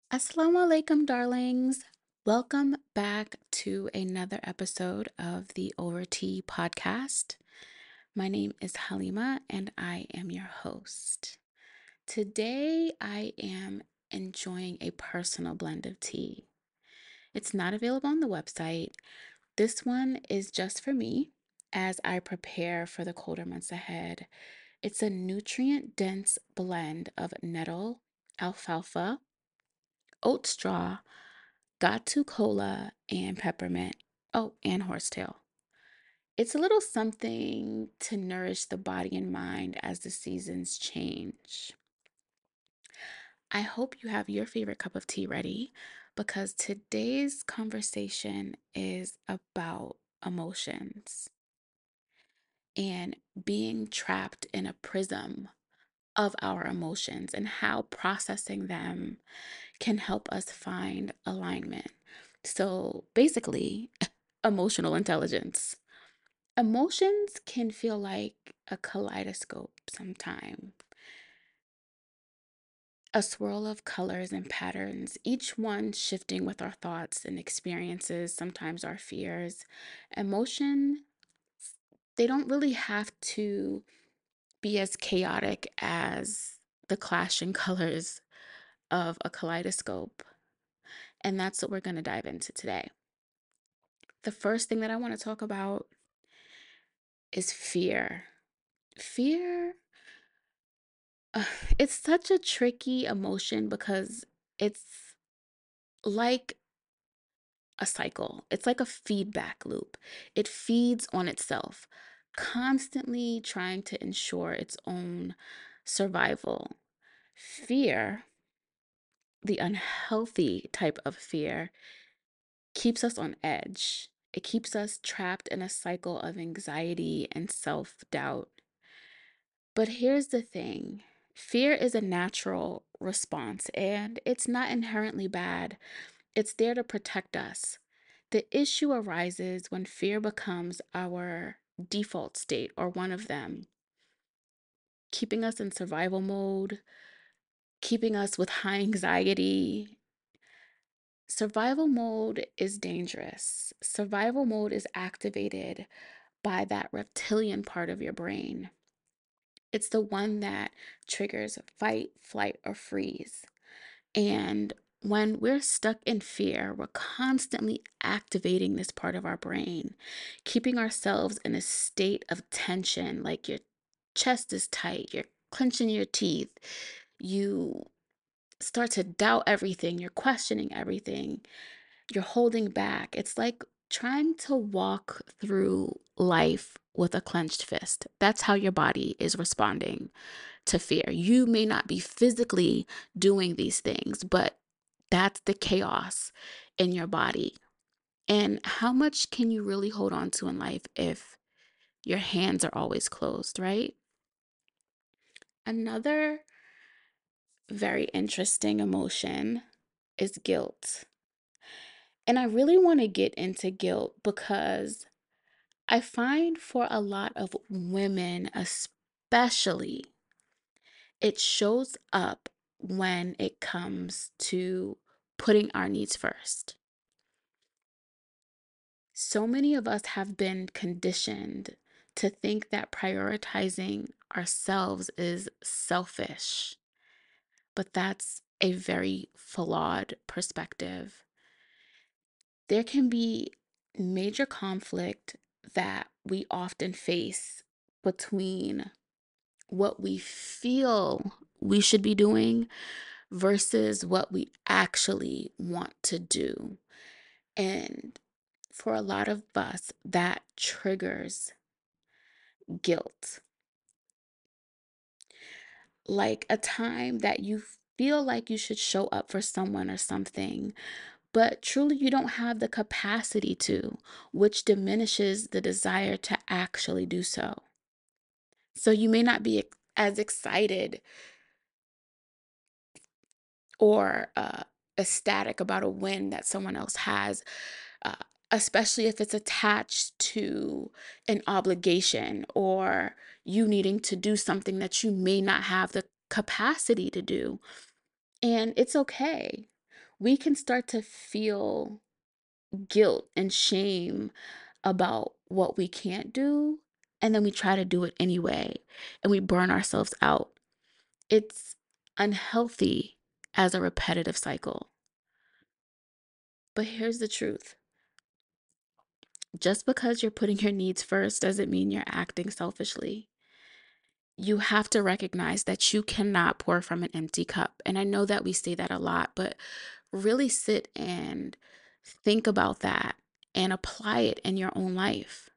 Assalamu alaikum, darlings. Welcome back to another episode of the Over Tea podcast. My name is Halima and I am your host. Today I am enjoying a personal blend of tea. It's not available on the website. This one is just for me as I prepare for the colder months ahead. It's a nutrient dense blend of nettle, alfalfa, oat straw, Gatu cola, and peppermint. Oh, and horsetail. It's a little something to nourish the body and mind as the seasons change. I hope you have your favorite cup of tea ready because today's conversation is about emotions and being trapped in a prism of our emotions and how processing them can help us find alignment. So basically, emotional intelligence. Emotions can feel like a kaleidoscope sometimes, a swirl of colors and patterns, each one shifting with our thoughts and experiences, sometimes our fears. Emotion, they don't really have to be as chaotic as the clashing colors of a kaleidoscope. And that's what we're going to dive into today. The first thing that I want to talk about is fear. Fear, uh, it's such a tricky emotion because it's like a cycle. It's like a feedback loop. It feeds on itself, constantly trying to ensure its own survival. Fear, the unhealthy type of fear, keeps us on edge. It keeps us trapped in a cycle of anxiety and self doubt. But here's the thing, fear is a natural response and it's not inherently bad. It's there to protect us. The issue arises when fear becomes our default state or one of them, keeping us in survival mode, keeping us with high anxiety. Survival mode is dangerous. Survival mode is activated by that reptilian part of your brain. It's the one that triggers fight, flight, or freeze. And when we're stuck in fear, we're constantly activating this part of our brain, keeping ourselves in a state of tension, like your chest is tight, you're clenching your teeth, you start to doubt everything, you're questioning everything, you're holding back. It's like trying to walk through life with a clenched fist. That's how your body is responding to fear. You may not be physically doing these things, but that's the chaos in your body. And how much can you really hold on to in life if your hands are always closed, right? Another very interesting emotion is guilt. And I really want to get into guilt because I find for a lot of women, especially, it shows up when it comes to putting our needs first. So many of us have been conditioned to think that prioritizing ourselves is selfish, but that's a very flawed perspective. There can be major conflict that we often face between what we feel we should be doing versus what we actually want to do. And for a lot of us, that triggers guilt. Like a time that you feel like you should show up for someone or something, but truly you don't have the capacity to, which diminishes the desire to actually do so. So you may not be as excited or ecstatic about a win that someone else has, uh, especially if it's attached to an obligation or you needing to do something that you may not have the capacity to do. And it's okay. we can start to feel guilt and shame about what we can't do, and then we try to do it anyway, and we burn ourselves out. It's unhealthy as a repetitive cycle. But here's the truth: just because you're putting your needs first doesn't mean you're acting selfishly. You have to recognize that you cannot pour from an empty cup. And I know that we say that a lot, but really sit and think about that and apply it in your own life.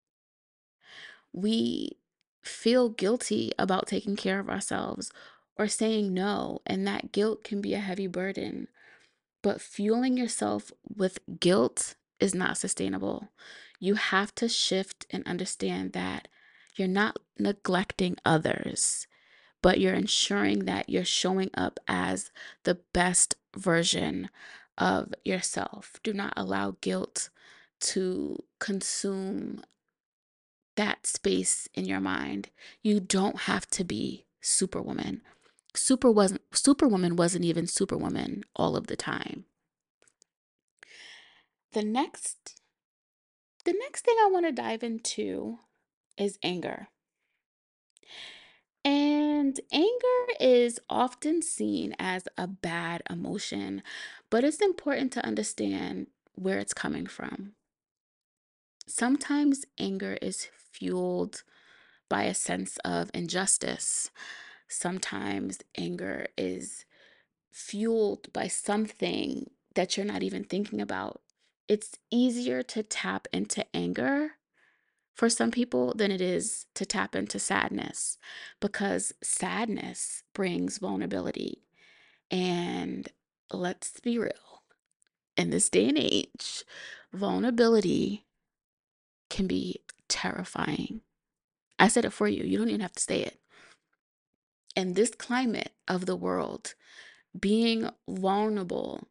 We feel guilty about taking care of ourselves or saying no, and that guilt can be a heavy burden. But fueling yourself with guilt is not sustainable. You have to shift and understand that you're not neglecting others, but you're ensuring that you're showing up as the best version of yourself. Do not allow guilt to consume that space in your mind. You don't have to be Superwoman. Superwoman wasn't even Superwoman all of the time. The next the next thing I want to dive into is anger. And anger is often seen as a bad emotion, but it's important to understand where it's coming from. Sometimes anger is fueled by a sense of injustice. Sometimes anger is fueled by something that you're not even thinking about. It's easier to tap into anger for some people than it is to tap into sadness, because sadness brings vulnerability. And let's be real, in this day and age, vulnerability can be terrifying. I said it for you. You don't even have to say it. In this climate of the world, being vulnerable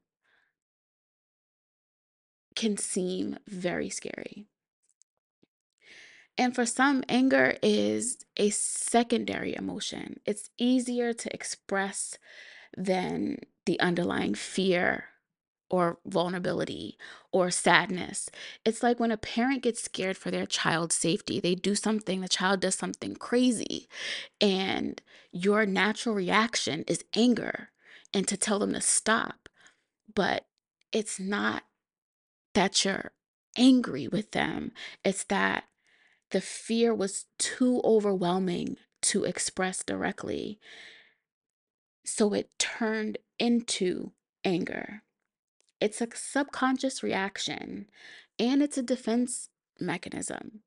can seem very scary. And for some, anger is a secondary emotion. It's easier to express than the underlying fear or vulnerability or sadness. It's like when a parent gets scared for their child's safety, they do something, the child does something crazy, and your natural reaction is anger and to tell them to stop. But it's not that you're angry with them, it's that the fear was too overwhelming to express directly. So it turned into anger. It's a subconscious reaction and it's a defense mechanism.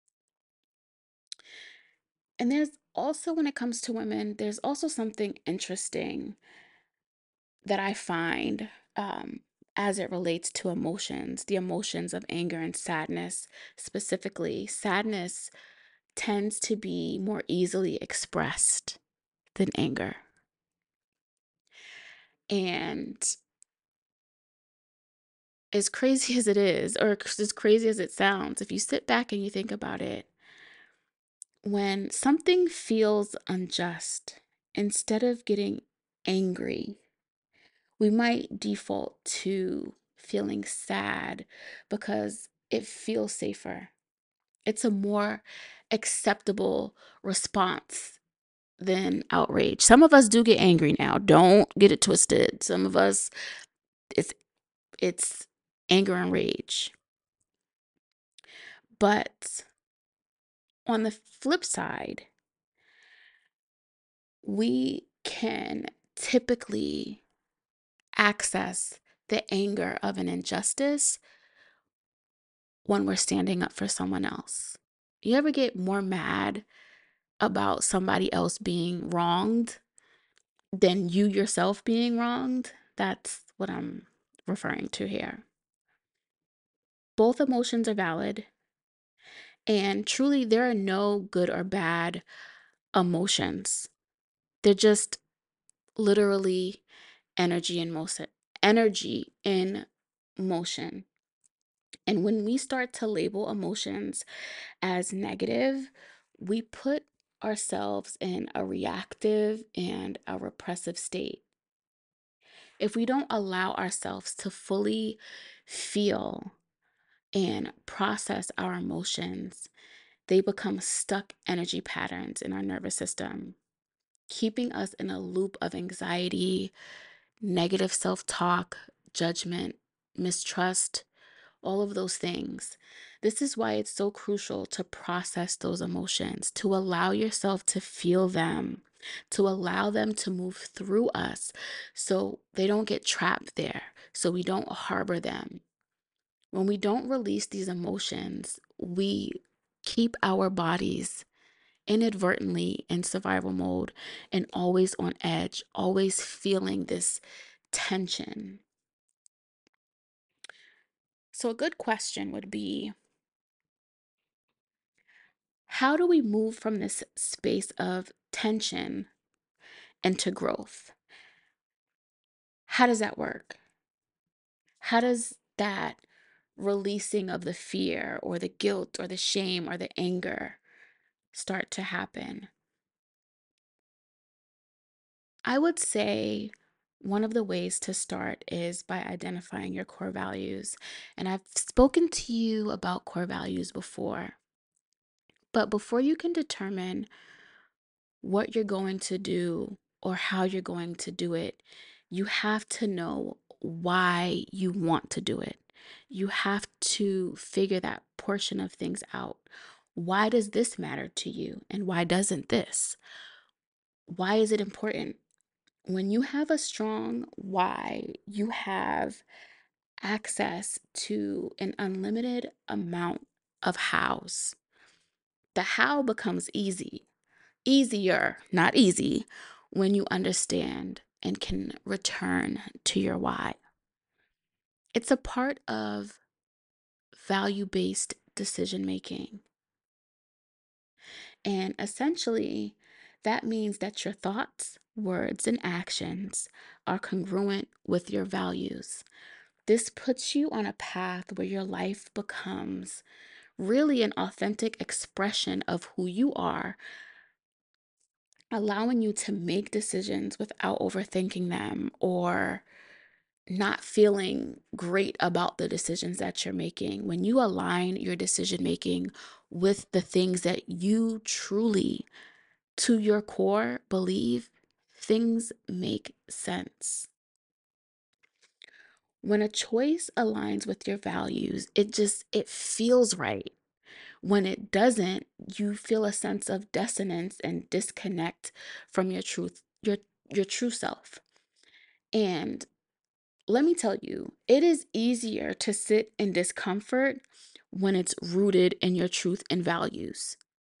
And there's also, when it comes to women, there's also something interesting that I find as it relates to emotions, the emotions of anger and sadness. Specifically, sadness tends to be more easily expressed than anger. And as crazy as it is, or as crazy as it sounds, if you sit back and you think about it, when something feels unjust, instead of getting angry, we might default to feeling sad because it feels safer. It's a more acceptable response than outrage. Some of us do get angry now. Don't get it twisted. Some of us, it's it's anger and rage. But on the flip side, we can typically access the anger of an injustice when we're standing up for someone else. You ever get more mad about somebody else being wronged than you yourself being wronged? That's what I'm referring to here. Both emotions are valid, and truly, there are no good or bad emotions. They're just literally energy in motion. Energy in motion. And when we start to label emotions as negative, we put ourselves in a reactive and a repressive state. If we don't allow ourselves to fully feel and process our emotions, they become stuck energy patterns in our nervous system, keeping us in a loop of anxiety, negative self talk, judgment, mistrust, all of those things. This is why it's so crucial to process those emotions, to allow yourself to feel them, to allow them to move through us so they don't get trapped there, so we don't harbor them. When we don't release these emotions, we keep our bodies inadvertently in survival mode and always on edge, always feeling this tension. So, a good question would be, how do we move from this space of tension into growth? How does that work? How does that releasing of the fear or the guilt or the shame or the anger start to happen? I would say one of the ways to start is by identifying your core values. And I've spoken to you about core values before, but before you can determine what you're going to do or how you're going to do it, you have to know why you want to do it. You have to figure that portion of things out. Why does this matter to you? And why doesn't this? Why is it important? When you have a strong why, you have access to an unlimited amount of hows. The how becomes easier, not easy, when you understand and can return to your why. It's a part of value based decision making. And essentially, that means that your thoughts, words, and actions are congruent with your values. This puts you on a path where your life becomes really an authentic expression of who you are, allowing you to make decisions without overthinking them or not feeling great about the decisions that you're making. When you align your decision making with the things that you truly, to your core, believe, things make sense. When a choice aligns with your values, it feels right. When it doesn't, you feel a sense of dissonance and disconnect from your true self. And let me tell you, it is easier to sit in discomfort when it's rooted in your truth and values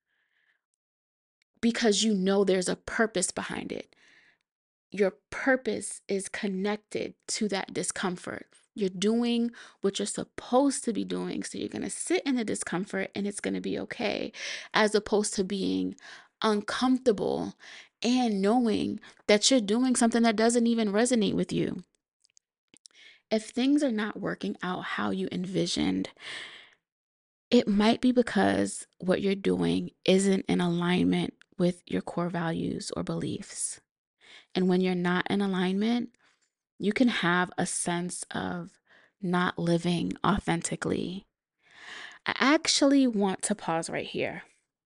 because you know there's a purpose behind it. Your purpose is connected to that discomfort. You're doing what you're supposed to be doing. So you're going to sit in the discomfort and it's going to be okay, as opposed to being uncomfortable and knowing that you're doing something that doesn't even resonate with you. If things are not working out how you envisioned, it might be because what you're doing isn't in alignment with your core values or beliefs. And when you're not in alignment, you can have a sense of not living authentically. I actually want to pause right here.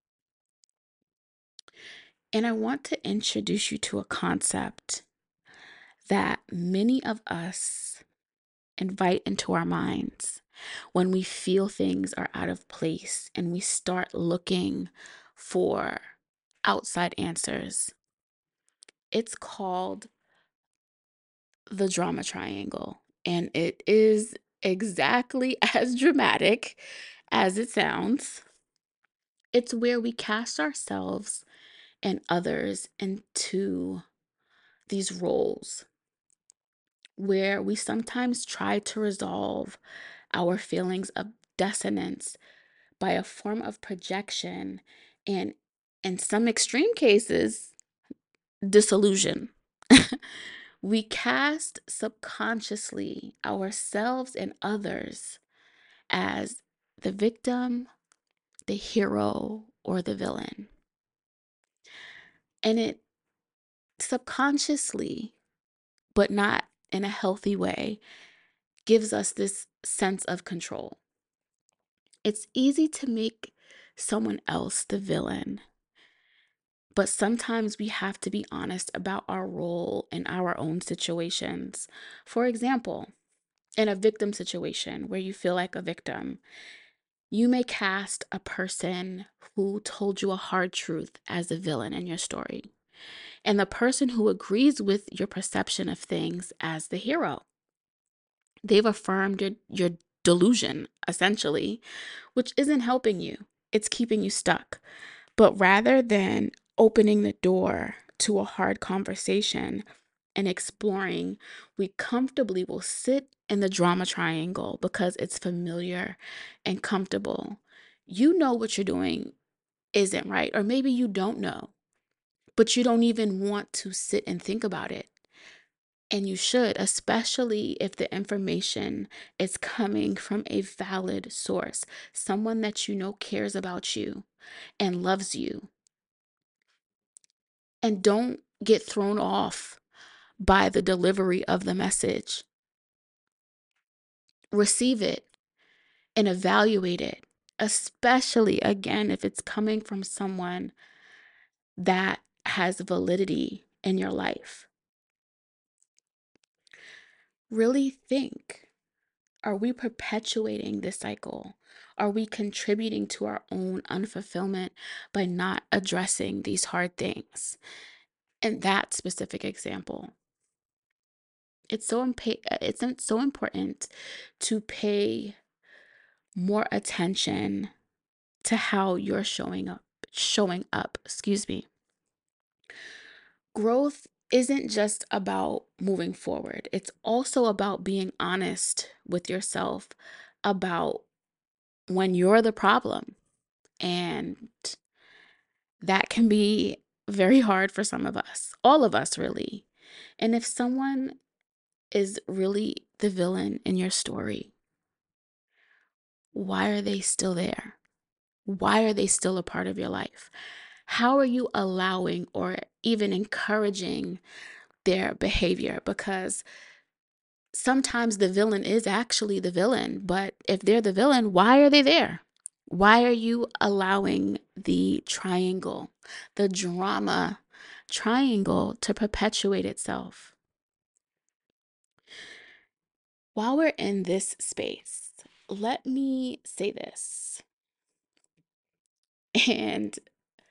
And I want to introduce you to a concept that many of us invite into our minds when we feel things are out of place and we start looking for outside answers. It's called the drama triangle, and it is exactly as dramatic as it sounds. It's where we cast ourselves and others into these roles, where we sometimes try to resolve our feelings of dissonance by a form of projection and, in some extreme cases, disillusion. We cast subconsciously ourselves and others as the victim, the hero, or the villain. And it subconsciously, but not in a healthy way gives us this sense of control. It's easy to make someone else the villain, but sometimes we have to be honest about our role in our own situations. For example, in a victim situation where you feel like a victim, you may cast a person who told you a hard truth as a villain in your story, and the person who agrees with your perception of things as the hero. They've affirmed your delusion, essentially, which isn't helping you. It's keeping you stuck. But rather than opening the door to a hard conversation and exploring, we comfortably will sit in the drama triangle because it's familiar and comfortable. You know what you're doing isn't right, or maybe you don't know, but you don't even want to sit and think about it. And you should, especially if the information is coming from a valid source, someone that you know cares about you and loves you. And don't get thrown off by the delivery of the message. Receive it and evaluate it, especially again if it's coming from someone that has validity in your life. Really think, are we perpetuating this cycle? Are we contributing to our own unfulfillment by not addressing these hard things? In that specific example, it's so important to pay more attention to how you're showing up, excuse me. Growth isn't just about moving forward. It's also about being honest with yourself about when you're the problem. And that can be very hard for some of us, all of us, really. And if someone is really the villain in your story, why are they still there? Why are they still a part of your life? How are you allowing or even encouraging their behavior? Because sometimes the villain is actually the villain, but if they're the villain, why are they there? Why are you allowing the triangle, the drama triangle, to perpetuate itself? While we're in this space, let me say this. And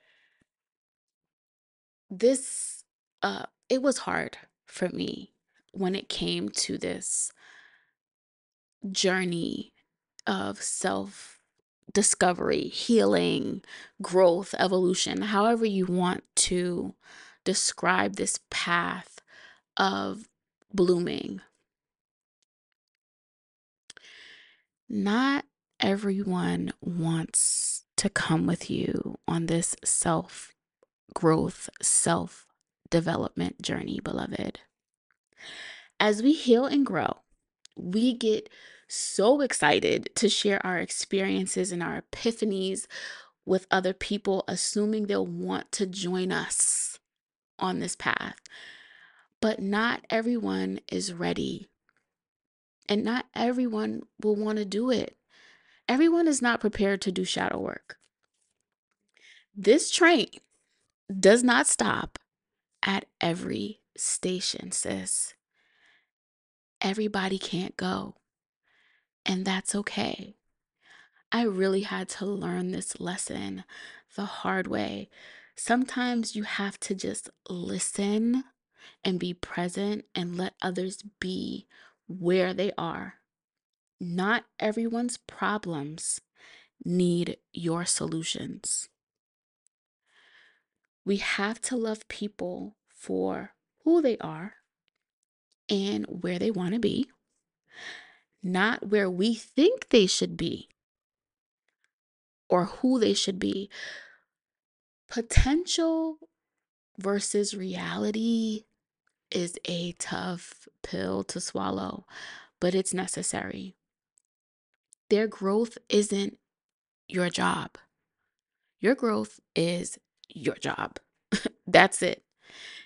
this, it was hard for me when it came to this journey of self discovery, healing, growth, evolution, however you want to describe this path of blooming. Not everyone wants to come with you on this self growth, self development journey, beloved. As we heal and grow, we get so excited to share our experiences and our epiphanies with other people, assuming they'll want to join us on this path. But not everyone is ready, and not everyone will want to do it. Everyone is not prepared to do shadow work. This train does not stop at every station, sis. Everybody can't go, and that's okay. I really had to learn this lesson the hard way. Sometimes you have to just listen and be present and let others be where they are. Not everyone's problems need your solutions. We have to love people for who they are and where they want to be, not where we think they should be or who they should be. Potential versus reality is a tough pill to swallow, but it's necessary. Their growth isn't your job. Your growth is your job. That's it.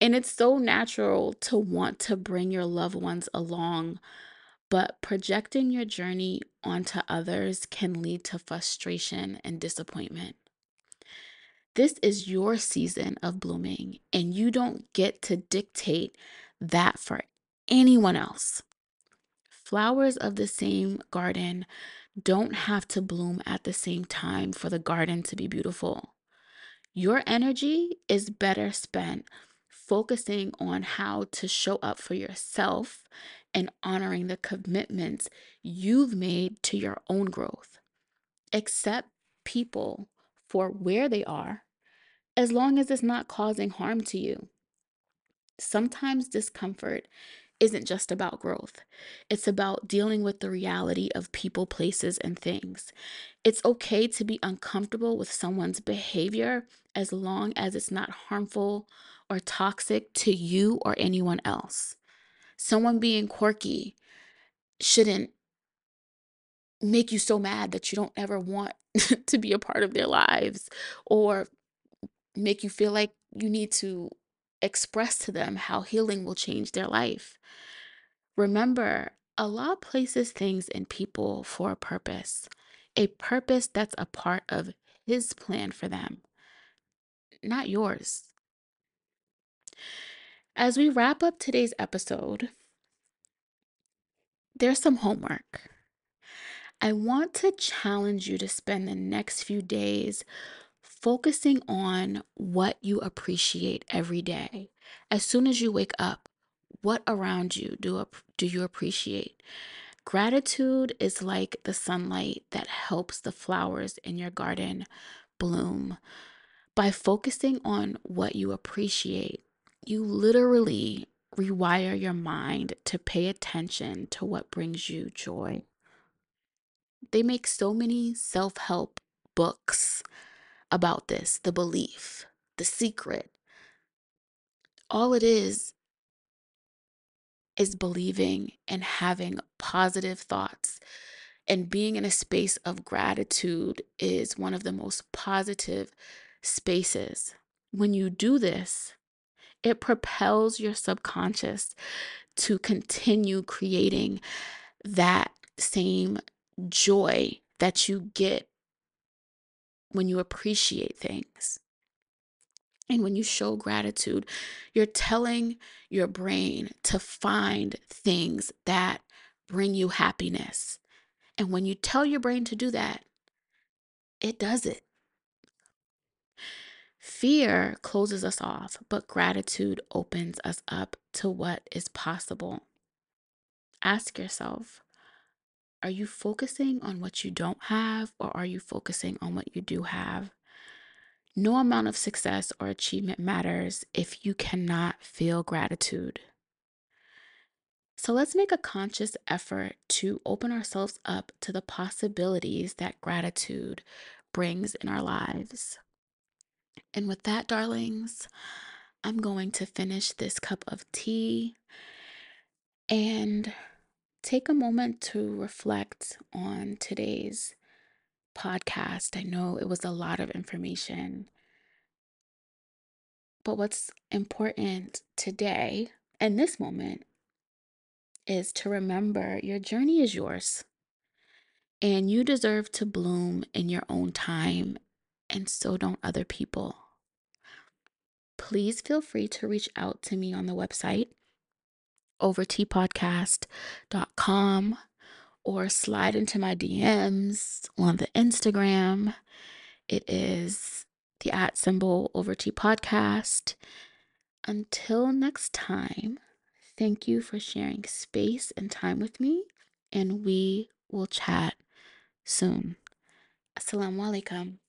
And it's so natural to want to bring your loved ones along, but projecting your journey onto others can lead to frustration and disappointment. This is your season of blooming, and you don't get to dictate that for anyone else. Flowers of the same garden don't have to bloom at the same time for the garden to be beautiful. Your energy is better spent focusing on how to show up for yourself and honoring the commitments you've made to your own growth. Accept people for where they are as long as it's not causing harm to you. Sometimes discomfort isn't just about growth, it's about dealing with the reality of people, places, and things. It's okay to be uncomfortable with someone's behavior as long as it's not harmful or toxic to you or anyone else. Someone being quirky shouldn't make you so mad that you don't ever want to be a part of their lives, or make you feel like you need to express to them how healing will change their life. Remember, Allah places things in people for a purpose that's a part of His plan for them, not yours. As we wrap up today's episode, there's some homework. I want to challenge you to spend the next few days focusing on what you appreciate every day. As soon as you wake up, what around you do you appreciate? Gratitude is like the sunlight that helps the flowers in your garden bloom. By focusing on what you appreciate, you literally rewire your mind to pay attention to what brings you joy. They make so many self help books about this, the belief, the secret. All it is believing and having positive thoughts. And being in a space of gratitude is one of the most positive spaces. When you do this, it propels your subconscious to continue creating that same joy that you get when you appreciate things. And when you show gratitude, you're telling your brain to find things that bring you happiness. And when you tell your brain to do that, it does it. Fear closes us off, but gratitude opens us up to what is possible. Ask yourself, are you focusing on what you don't have, or are you focusing on what you do have? No amount of success or achievement matters if you cannot feel gratitude. So let's make a conscious effort to open ourselves up to the possibilities that gratitude brings in our lives. And with that, darlings, I'm going to finish this cup of tea and take a moment to reflect on today's podcast. I know it was a lot of information, but what's important today and this moment is to remember your journey is yours and you deserve to bloom in your own time, and so don't other people. Please feel free to reach out to me on the website overtpodcast.com or slide into my DMs on the Instagram. It is the @ overtpodcast. Until next time, thank you for sharing space and time with me, and we will chat soon. Assalamu alaikum.